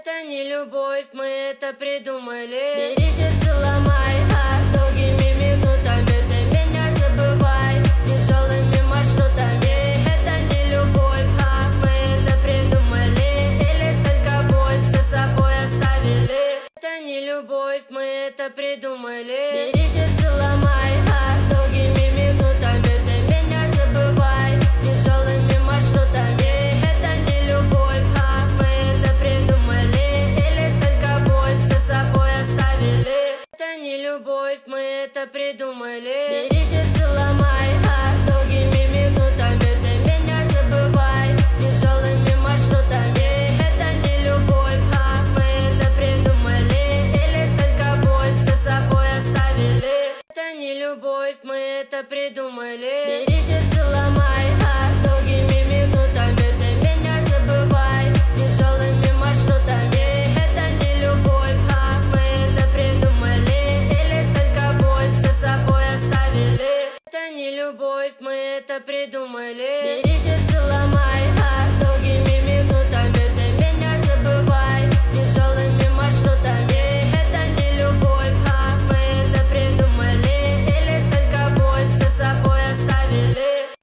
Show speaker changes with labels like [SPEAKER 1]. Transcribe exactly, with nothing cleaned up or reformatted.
[SPEAKER 1] Это не любовь, мы это придумали. Бери сердце, ломай, а долгими минутами ты меня забывай тяжелыми маршрутами. Это не любовь, а мы это придумали. И лишь только боль за собой оставили. Это не любовь, мы это придумали. Бери сердце, ломай, а долгими минутами ты меня забывай тяжелыми маршрутами. Это не любовь, а мы это придумали. И лишь только боль за собой оставили. Это не любовь, мы это придумали. Бери сердце, ломай, а долгими минутами ты меня забывай тяжелыми маршрутами. Это не любовь, а мы это придумали. И лишь только боль за собой оставили. Это не любовь, мы это придумали. Бери сердце, ломай, а долгими минутами ты меня забывай тяжелыми маршрутами. Это не любовь, а мы это придумали. И лишь только боль за собой оставили. Это не любовь, мы это придумали. Бери сердце,